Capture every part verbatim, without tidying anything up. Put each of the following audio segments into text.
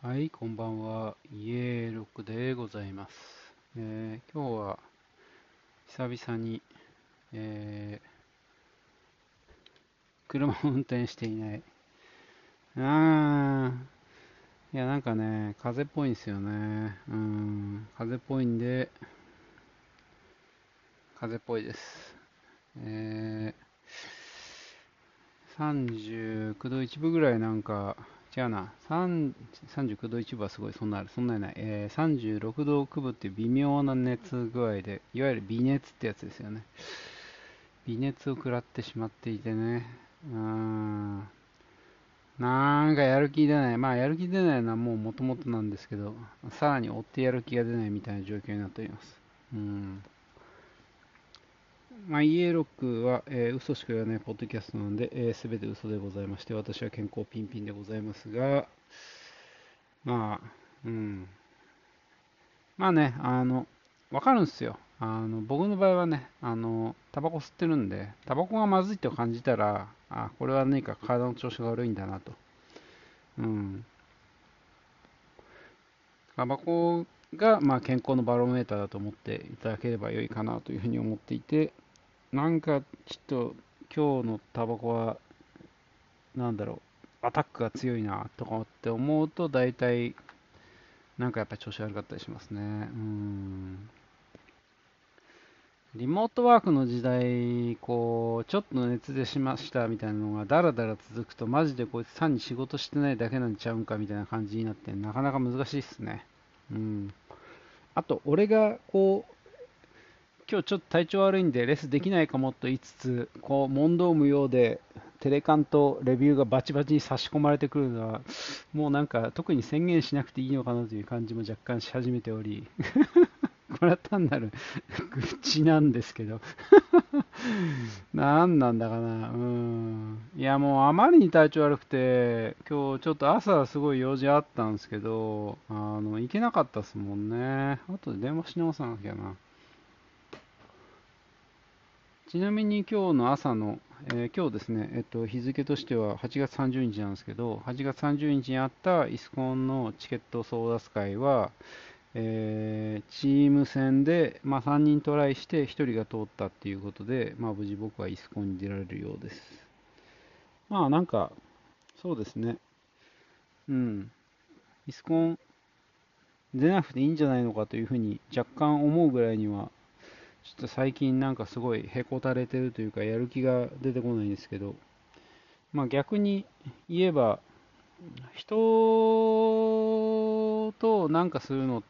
はい、こんばんは。イエーロックでございます。えー今日は久々に、えー車を運転していない。あー、いや、なんかね、風邪っぽいんですよね。うん、風邪っぽいんで、風邪っぽいです。えー、さんじゅうきゅうどいちぶぐらいなんか、違うな、さん さんじゅうきゅうどいちぶはすごい、そんなある、そんなにない。えー、さんじゅうろくどきゅうぶっていう微妙な熱具合で、いわゆる微熱ってやつですよね。微熱を食らってしまっていてね。うーん。なんかやる気出ない。まあやる気出ないのはもう元々なんですけど、さらに追ってやる気が出ないみたいな状況になっております。うん。まあ、イエロックは、えー嘘しか言わないポッドキャストなので、えー、全て嘘でございまして、私は健康ピンピンでございますが、まあ、うん。まあね、あの、わかるんですよ。あの、僕の場合はね、あの、タバコ吸ってるんで、タバコがまずいと感じたら、あ、これは何か体の調子が悪いんだなと。うん。タバコが、まあ、健康のバロメーターだと思っていただければ良いかなというふうに思っていて、なんかちょっと今日のタバコは、なんだろう、アタックが強いなとかって思うと、大体、なんかやっぱり調子悪かったりしますね。うん。リモートワークの時代、こう、ちょっと熱出しましたみたいなのがだらだら続くと、マジでこいつ単に仕事してないだけなんちゃうんかみたいな感じになって、なかなか難しいっすね。うん。あと、俺がこう、今日ちょっと体調悪いんでレスできないかもと言いつつ、こう、問答無用で、テレカンとレビューがバチバチに差し込まれてくるのは、もうなんか特に宣言しなくていいのかなという感じも若干し始めており、これは単なる愚痴なんですけど、なんなんだかな、うん。いや、もうあまりに体調悪くて、今日ちょっと朝すごい用事あったんですけど、あの、行けなかったっすもんね。あとで電話し直さなきゃな。ちなみに今日の朝の、えー今日ですね、えっと、日付としてははちがつさんじゅうにちなんですけど、はちがつさんじゅうにちにちにあったイスコンのチケット争奪会は、えーチーム戦で、まあ、さんにんトライしてひとりが通ったっていうことで、まあ、無事僕はイスコンに出られるようです。まあなんか、そうですね。うん。イスコン出なくていいんじゃないのかというふうに若干思うぐらいには、ちょっと最近なんかすごいへこたれてるというか、やる気が出てこないんですけど、まあ逆に言えば、人となんかするのって、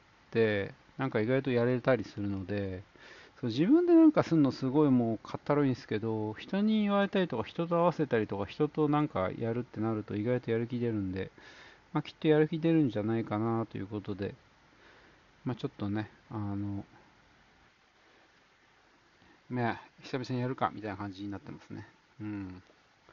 なんか意外とやれたりするので、そう自分でなんかするのすごいもうかったるいんですけど、人に言われたりとか、人と合わせたりとか、人となんかやるってなると意外とやる気出るんで、まあきっとやる気出るんじゃないかなということで、まあちょっとね、あの、まあ久々にやるかみたいな感じになってますね。うん。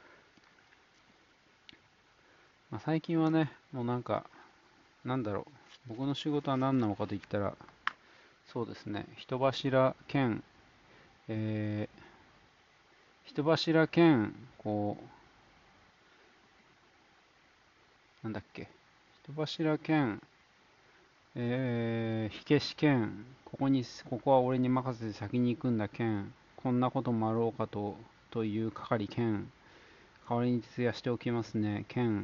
まあ最近はね、もうなんか、なんだろう、僕の仕事は何なのかと言ったら、そうですね、人柱兼、えー、人柱兼、こう、なんだっけ、人柱兼、えー、火消し兼、ここに、ここは俺に任せて先に行くんだ兼、こんなこともあろうかと、という係兼、代わりに徹夜しておきますね、兼、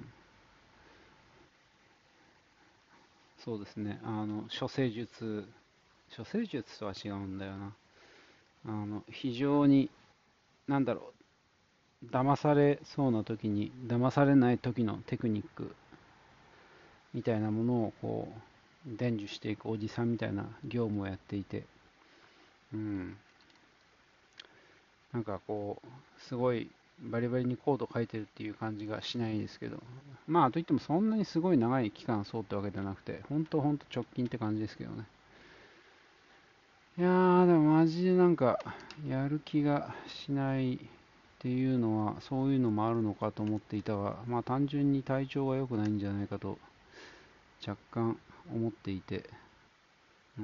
そうですね、あの、処世術、処世術とは違うんだよな。あの、非常に、なんだろう、騙されそうな時に騙されない時のテクニックみたいなものをこう伝授していくおじさんみたいな業務をやっていて、うん、なんかこうすごいバリバリにコード書いてるっていう感じがしないですけど、まあといってもそんなにすごい長い期間そうってわけじゃなくて、ほんとほんと直近って感じですけどね。いやーでもマジでなんかやる気がしないっていうのはそういうのもあるのかと思っていたが、まあ単純に体調が良くないんじゃないかと若干思っていて、うん、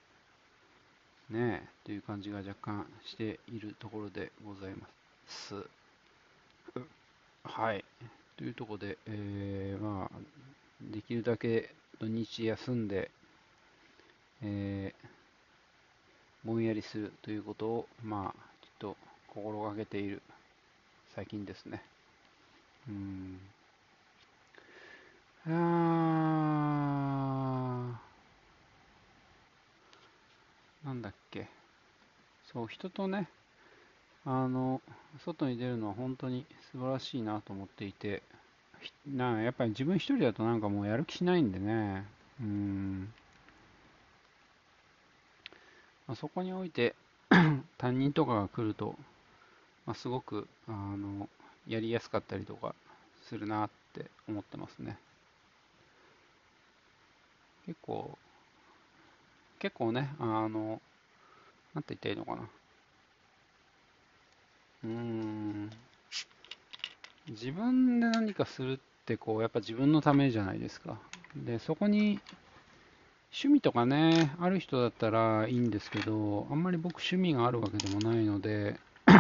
ねえ、という感じが若干しているところでございます。はい。というところで、えー、まあ、 できるだけ土日休んで、えーぼんやりするということを、まあ、ちょっと心がけている最近ですね。うん。あー、なんだっけ。そう、人とね、あの、外に出るのは本当に素晴らしいなと思っていて、ひな、やっぱり自分一人だとなんかもうやる気しないんでね。うん。まあ、そこにおいて担任とかが来ると、まあ、すごく、あの、やりやすかったりとかするなって思ってますね。結構、結構ね、あの、なんて言ったらいいのかな。うーん、自分で何かするってこう、やっぱ自分のためじゃないですか。で、そこに趣味とかね、ある人だったらいいんですけど、あんまり僕趣味があるわけでもないので、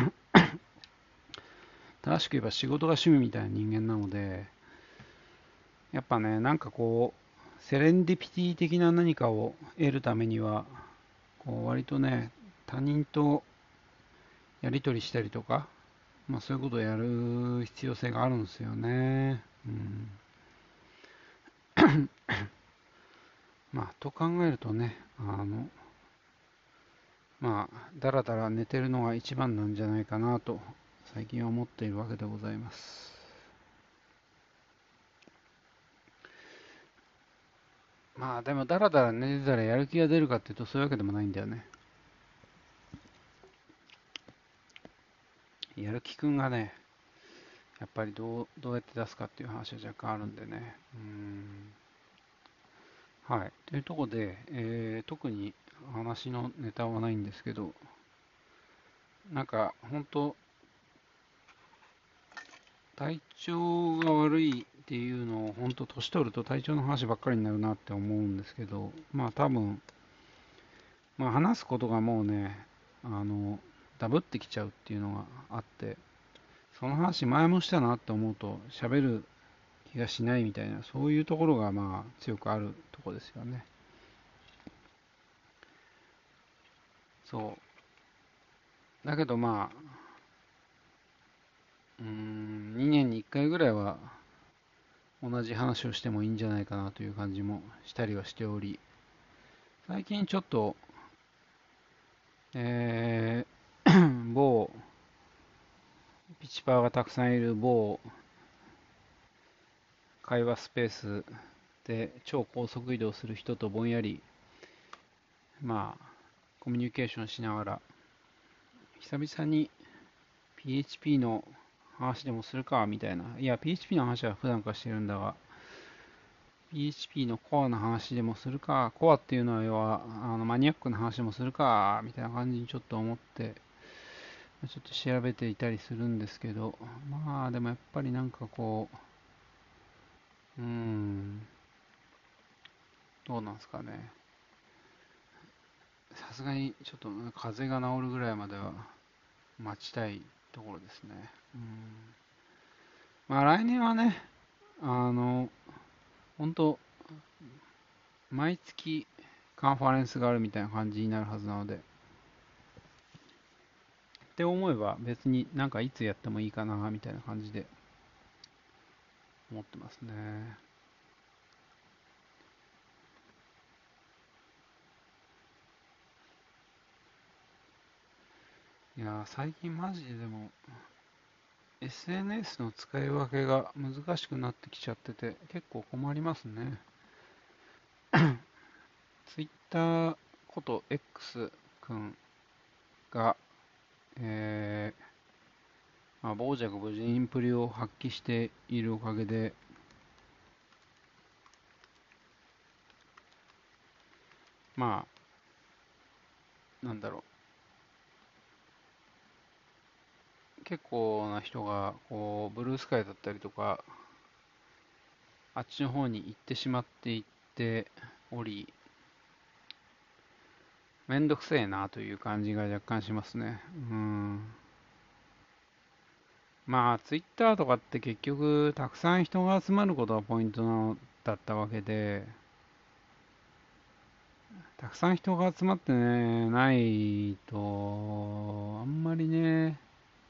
正しく言えば仕事が趣味みたいな人間なので、やっぱね、なんかこう、セレンディピティ的な何かを得るためには、こう割とね、他人とやり取りしたりとか、まあそういうことをやる必要性があるんですよね。うん。まあ、と考えるとね、あの、まあ、だらだら寝てるのが一番なんじゃないかなと、最近は思っているわけでございます。まあ、でも、だらだら寝てたらやる気が出るかっていうと、そういうわけでもないんだよね。やる気くんがね、やっぱりどう、どうやって出すかっていう話は若干あるんでね。うーん。はい。というところで、えー特に話のネタはないんですけど、なんか、本当体調が悪いっていうのを、本当年取ると体調の話ばっかりになるなって思うんですけど、まあ多分、まあ話すことがもうね、あの、ダブってきちゃうっていうのがあって、その話前もしたなって思うと喋る気がしないみたいな、そういうところがまあ強くあるところですよね。そう。だけどまあ、うーん、にねんにいっかいぐらいは同じ話をしてもいいんじゃないかなという感じもしたりはしており、最近ちょっと、えー某ピチパーがたくさんいる某会話スペースで超高速移動する人とぼんやり、まあ、コミュニケーションしながら、久々に ピーエイチピー の話でもするか、みたいな。いや、ピーエイチピー の話は普段からしてるんだが、ピーエイチピー のコアの話でもするか、コアっていうのは要は、あのマニアックな話でもするか、みたいな感じにちょっと思って、ちょっと調べていたりするんですけど、まあ、でもやっぱりなんかこう、うーん、どうなんですかね。さすがにちょっと風邪が治るぐらいまでは待ちたいところですね。うん。まあ来年はね、あの、本当毎月カンファレンスがあるみたいな感じになるはずなので、って思えば別になんかいつやってもいいかなみたいな感じで思ってますね。いやー、最近マジででも エスエヌエス の使い分けが難しくなってきちゃってて結構困りますね。Twitter こと X 君が、えーまあ、傍若無人プリを発揮しているおかげで、まあ、なんだろう、結構な人が、こう、ブルースカイだったりとか、あっちの方に行ってしまっていっており、めんどくせえなという感じが若干しますね。うん。まあ、ツイッターとかって結局、たくさん人が集まることがポイントなのだったわけで、たくさん人が集まってね、ないと、あんまりね、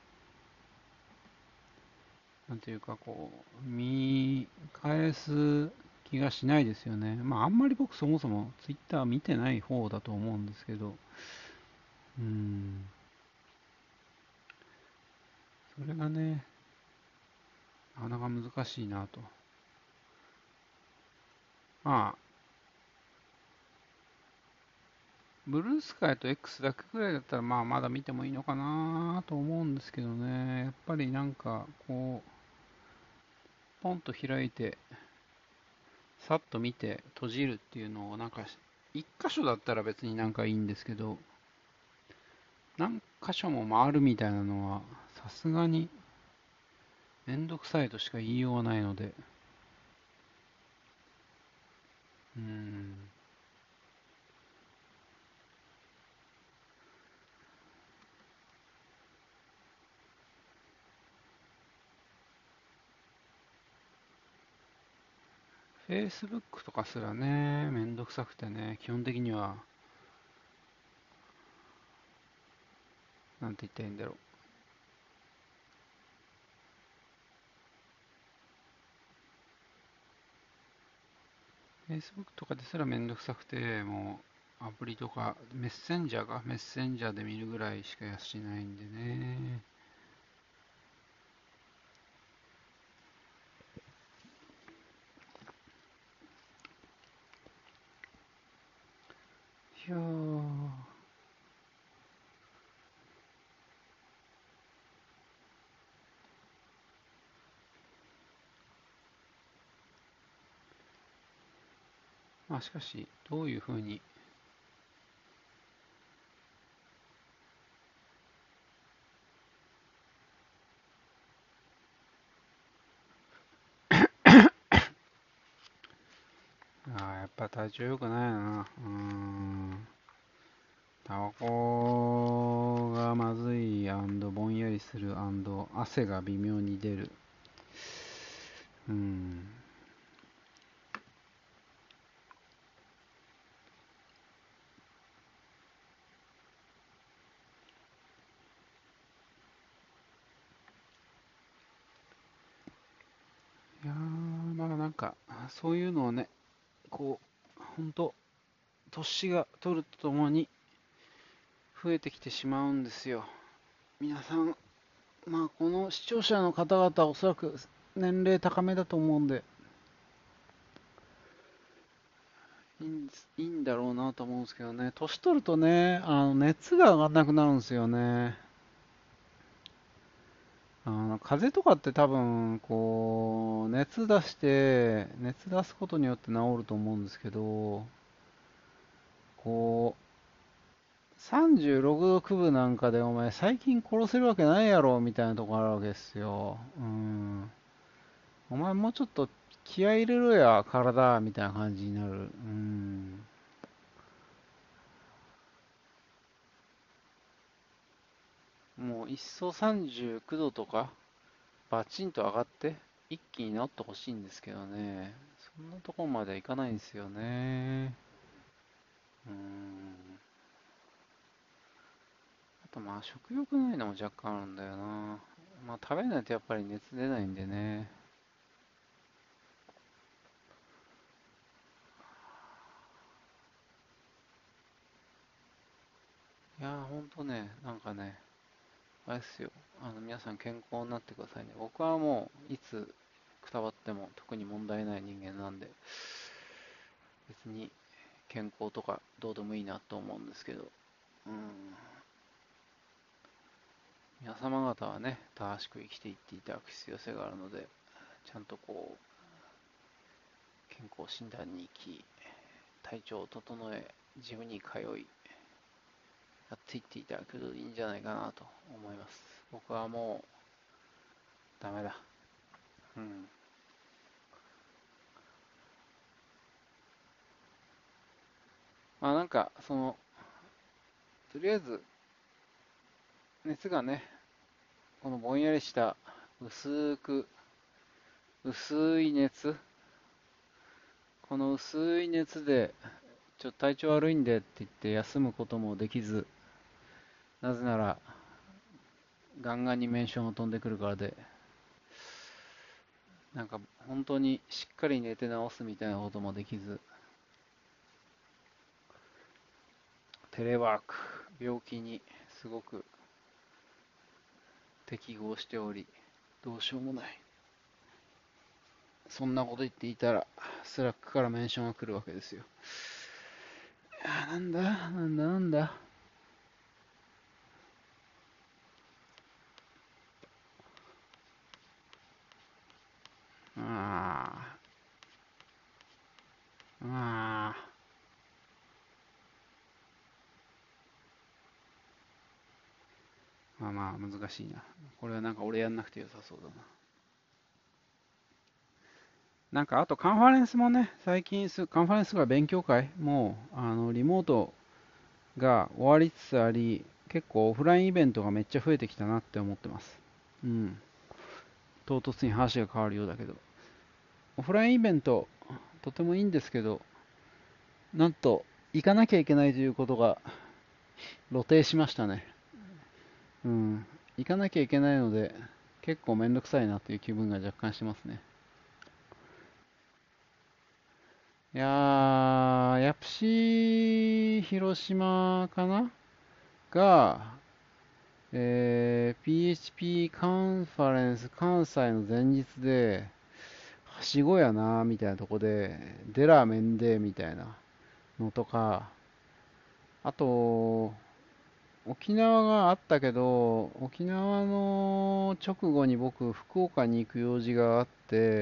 なんていうかこう、見返す気がしないですよね。まあ、あんまり僕そもそもツイッター見てない方だと思うんですけど、うん、それがね、なかなか難しいなと。まあ、ブルースカイと X だけくらいだったら、まあ、まだ見てもいいのかなと思うんですけどね。やっぱりなんか、こう、ポンと開いて、さっと見て閉じるっていうのを、なんか、一箇所だったら別になんかいいんですけど、何箇所も回るみたいなのは、さすがにめんどくさいとしか言いようがないので、うーん、Facebook とかすらね、めんどくさくてね、基本的には、なんて言ったらいいんだろ Facebook とかですらめんどくさくて、もうアプリとか、メッセンジャーがメッセンジャーで見るぐらいしかやしないんでね。いやー、まあしかし、どういうふうに、あーやっぱ体調良くないな。うーん。タバコがまずいぼんやりする汗が微妙に出る。うん。いやー、まあなんか、そういうのをね、こう、ほんと、年が取るとともに増えてきてしまうんですよ。皆さん、まあこの視聴者の方々はおそらく年齢高めだと思うんで、いいんですいいんだろうなと思うんですけどね、年取るとね、あの熱が上がんなくなるんですよね。あの風邪とかって多分、こう、熱出して、熱出すことによって治ると思うんですけど、こう、さんじゅうろくどくぶなんかでお前最近殺せるわけないやろみたいなとこあるわけですよ。うん。お前もうちょっと気合い入れろや、体、みたいな感じになる。うん。もういっそさんじゅうきゅうどとか、バチンと上がって、一気に治ってほしいんですけどね。そんなとこまではいかないんですよね。うん。あとまあ食欲ないのも若干あるんだよな。まあ食べないとやっぱり熱出ないんでね。いやーほんとね、なんかね、あれですよ。あの皆さん健康になってくださいね。僕はもういつくたばっても特に問題ない人間なんで、別に健康とかどうでもいいなと思うんですけど、うん、皆様方はね、正しく生きていっていただく必要性があるので、ちゃんとこう、健康診断に行き、体調を整え、ジムに通い、やっていっていただくといいんじゃないかなと思います。僕はもう、ダメだ。うん。まあなんか、その、とりあえず、熱がね、このぼんやりした薄く、薄い熱この薄い熱で、ちょっと体調悪いんでって言って休むこともできず、なぜなら、ガンガンにメンションを飛んでくるからで、なんか本当にしっかり寝て治すみたいなこともできず、テレワーク、病気にすごく適合しており、どうしようもない。そんなこと言っていたら、スラックからメンションが来るわけですよ。いやー、なんだ、なんだ、なんだ。ああ、ああ、まあまあ、難しいな。これはなんか俺やんなくて良さそうだな。なんかあとカンファレンスもね、最近す、カンファレンスが勉強会もう、あの、リモートが終わりつつあり、結構オフラインイベントがめっちゃ増えてきたなって思ってます。うん。唐突に話が変わるようだけど。オフラインイベント、とてもいいんですけど、なんと、行かなきゃいけないということが露呈しましたね。うん。行かなきゃいけないので、結構めんどくさいなという気分が若干しますね。いやー、ヤプシ広島かなが、えー、ピーエイチピー カンファレンス関西の前日で、はしごやなみたいなとこで、デラーメンデーみたいなのとか、あと、沖縄があったけど、沖縄の直後に僕、福岡に行く用事があって、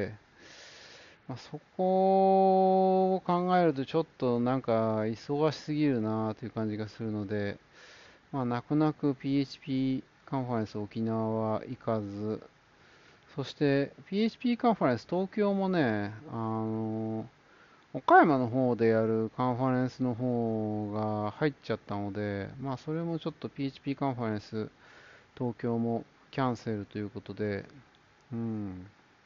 まあ、そこを考えるとちょっとなんか忙しすぎるなという感じがするので、まあ、泣く泣く ピーエイチピー カンファレンス沖縄は行かず、そして ピーエイチピー カンファレンス東京もね、あの、岡山の方でやるカンファレンスの方が入っちゃったので、まあそれもちょっと ピーエイチピー カンファレンス東京もキャンセルということで、うん。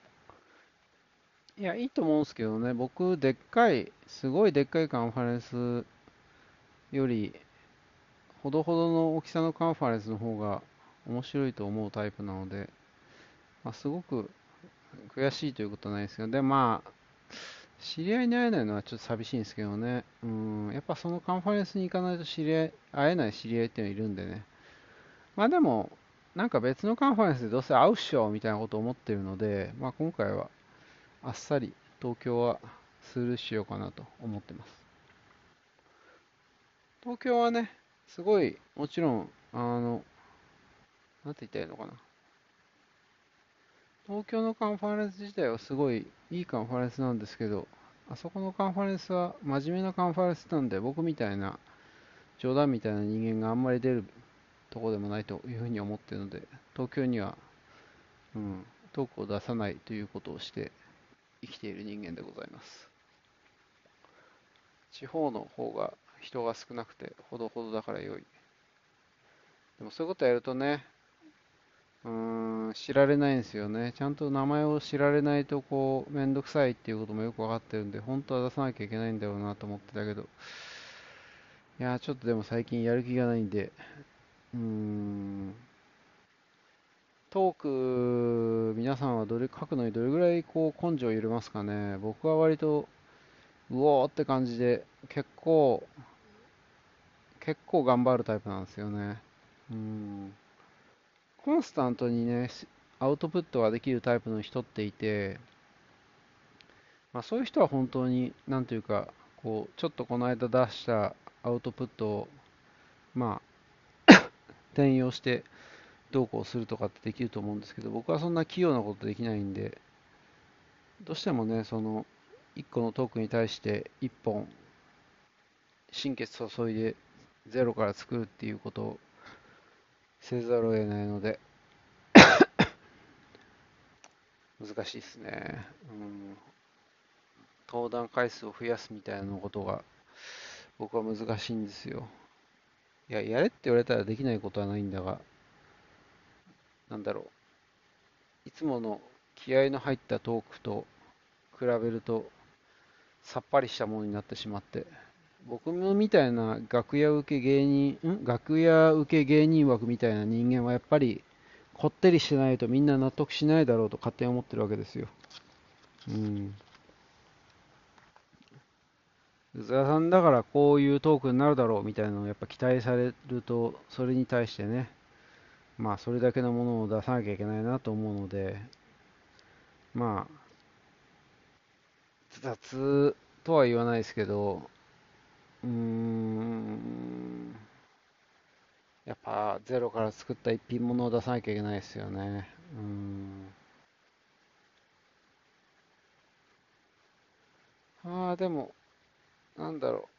いや、いいと思うんですけどね、僕、でっかい、すごいでっかいカンファレンスより、ほどほどの大きさのカンファレンスの方が面白いと思うタイプなので、まあ、すごく悔しいということはないですけど、で、まあ、知り合いに会えないのはちょっと寂しいんですけどね。うん、やっぱそのカンファレンスに行かないと知り合い、会えない知り合いっていうのがいるんでね。まあでも、なんか別のカンファレンスでどうせ会うっしょみたいなことを思ってるので、まあ今回はあっさり東京はスルーしようかなと思ってます。東京はね、すごい、もちろん、あの、なんて言ったらいいのかな。東京のカンファレンス自体はすごいいいカンファレンスなんですけど、あそこのカンファレンスは真面目なカンファレンスなんで、僕みたいな冗談みたいな人間があんまり出るとこでもないというふうに思っているので、東京には、うん、トークを出さないということをして生きている人間でございます。地方の方が人が少なくてほどほどだから良い。でもそういうことやるとね、うーん、知られないんですよね。ちゃんと名前を知られないとこう、めんどくさいっていうこともよくわかってるんで、本当は出さなきゃいけないんだろうなと思ってたけど、いやー、ちょっとでも最近やる気がないんで、うーん、トーク、皆さんはどれ、書くのにどれぐらいこう根性を入れますかね。僕は割と、うおーって感じで、結構、結構頑張るタイプなんですよね。うん。コンスタントにね、アウトプットができるタイプの人っていて、まあ、そういう人は本当に、なんというか、こう、ちょっとこの間出したアウトプットを、まあ、転用してどうこうするとかってできると思うんですけど、僕はそんな器用なことできないんで、どうしてもね、その、一個のトークに対して一本心血注いでゼロから作るっていうことをせざるを得ないので、難しいですね。うん、登壇回数を増やすみたいなことが僕は難しいんですよ。いや、やれって言われたらできないことはないんだが、なんだろう。いつもの気合の入ったトークと比べると、 さっぱりしたものになってしまって、僕みたいな楽屋受け芸人、ん楽屋受け芸人枠みたいな人間はやっぱりこってりしてないとみんな納得しないだろうと勝手に思ってるわけですよ。うん。宇沢さんだからこういうトークになるだろうみたいなのをやっぱ期待されると、それに対してね、まあそれだけのものを出さなきゃいけないなと思うので、まあ雑とは言わないですけど、うーん、やっぱゼロから作った一品物を出さなきゃいけないですよね。うーん。ああ、でも、なんだろ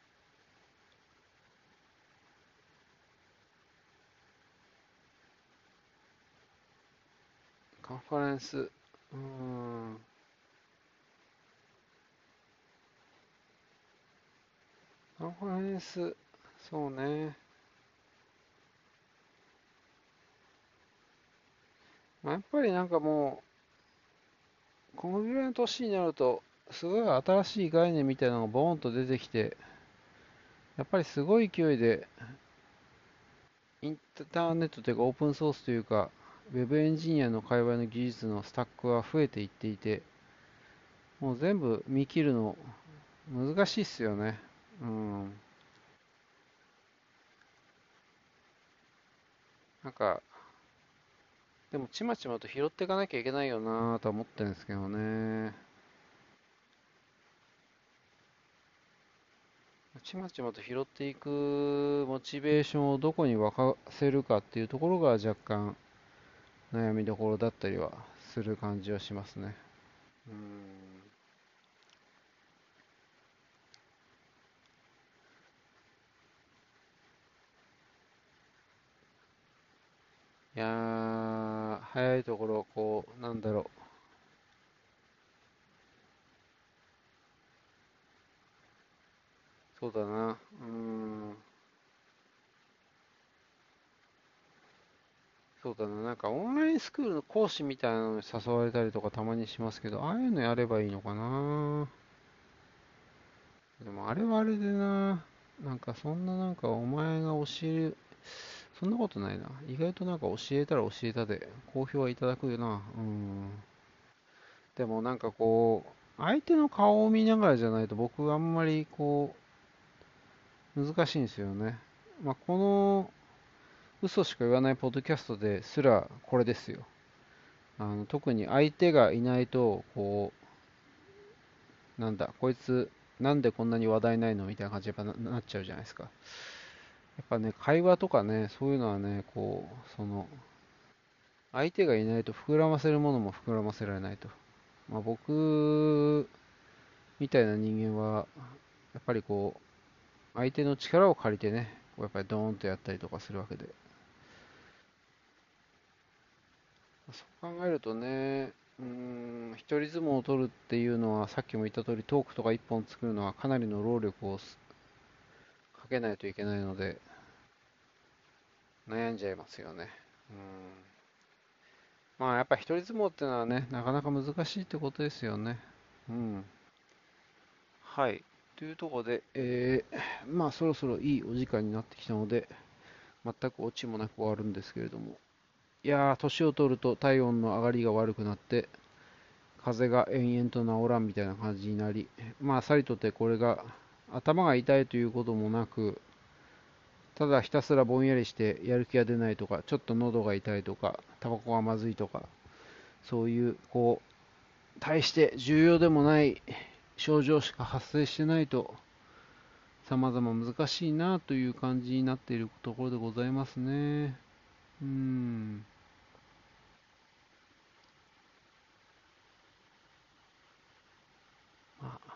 う、カンファレンス、うーん、カンファレンス、そうね。まあ、やっぱりなんかもう、このぐらいの年になると、すごい新しい概念みたいなのがボーンと出てきて、やっぱりすごい勢いで、インターネットというかオープンソースというか、ウェブエンジニアの界隈の技術のスタックは増えていっていて、もう全部見切るの難しいっすよね。うん。なんか、でもちまちまと拾っていかなきゃいけないよなぁとは思ってるんですけどね。ちまちまと拾っていくモチベーションをどこに沸かせるかっていうところが若干悩みどころだったりはする感じはしますね。うん。いやー、早いところ、こう、なんだろう。そうだな。うん。そうだな。なんかオンラインスクールの講師みたいなのに誘われたりとかたまにしますけど、ああいうのやればいいのかな。でもあれはあれでな。なんかそんななんかお前が教える、そんなことないな。意外となんか教えたら教えたで、好評はいただくよな。うん。でもなんかこう、相手の顔を見ながらじゃないと僕あんまりこう、難しいんですよね。まあ、この嘘しか言わないポッドキャストですらこれですよ。あの特に相手がいないと、こう、なんだ、こいつ、なんでこんなに話題ないのみたいな感じにななっちゃうじゃないですか。やっぱね、会話とかね、そういうのはね、こう、その、相手がいないと膨らませるものも膨らませられないと。まあ、僕みたいな人間は、やっぱりこう、相手の力を借りてね、こうやっぱりドーンとやったりとかするわけで。そう考えるとね、うーん、一人相撲を取るっていうのは、さっきも言った通り、トークとか一本作るのはかなりの労力をかけないといけないので、悩んじゃいますよね。うん。まあ、やっぱ一人相撲ってのはね、なかなか難しいってことですよね。うん。はい。というところで、えー、まあ、そろそろいいお時間になってきたので、全くオチもなく終わるんですけれども、いやー、年を取ると体温の上がりが悪くなって、風邪が延々と治らんみたいな感じになり、まあ、さりとてこれが頭が痛いということもなく、ただひたすらぼんやりしてやる気が出ないとか、ちょっと喉が痛いとか、タバコがまずいとか、そういう、こう、大して重要でもない症状しか発生してないと、様々難しいなという感じになっているところでございますね。うーん。ま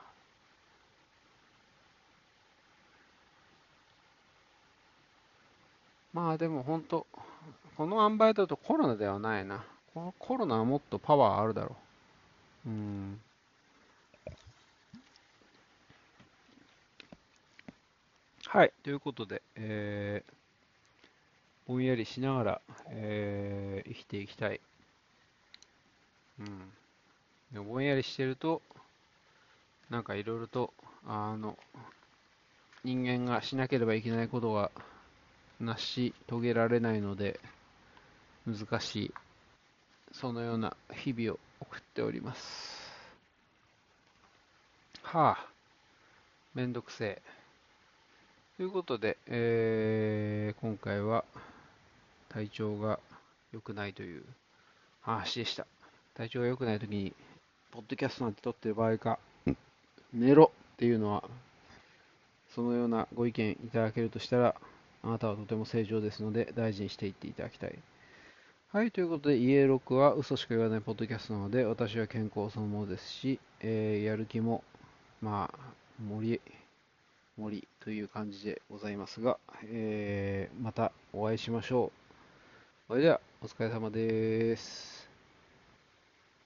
まあでも本当、この塩梅だとコロナではないな。このコロナはもっとパワーあるだろう。うん。はい。ということで、えー、ぼんやりしながら、えー、生きていきたい。うん。でもぼんやりしてると、 なんかいろいろと、あの、人間がしなければいけないことが成し遂げられないので、難しい、そのような日々を送っております。はあ、めんどくせえ。ということで、えー今回は体調が良くないという話でした。体調が良くないときに、ポッドキャストなんて撮ってる場合か、寝ろっていうのは、そのようなご意見いただけるとしたら、あなたはとても正常ですので、大事にしていっていただきたい。はい、ということで、イエロクは嘘しか言わないポッドキャストなので、私は健康そのものですし、えーやる気も、まあ、森、森という感じでございますが、えーまたお会いしましょう。それでは、お疲れ様です。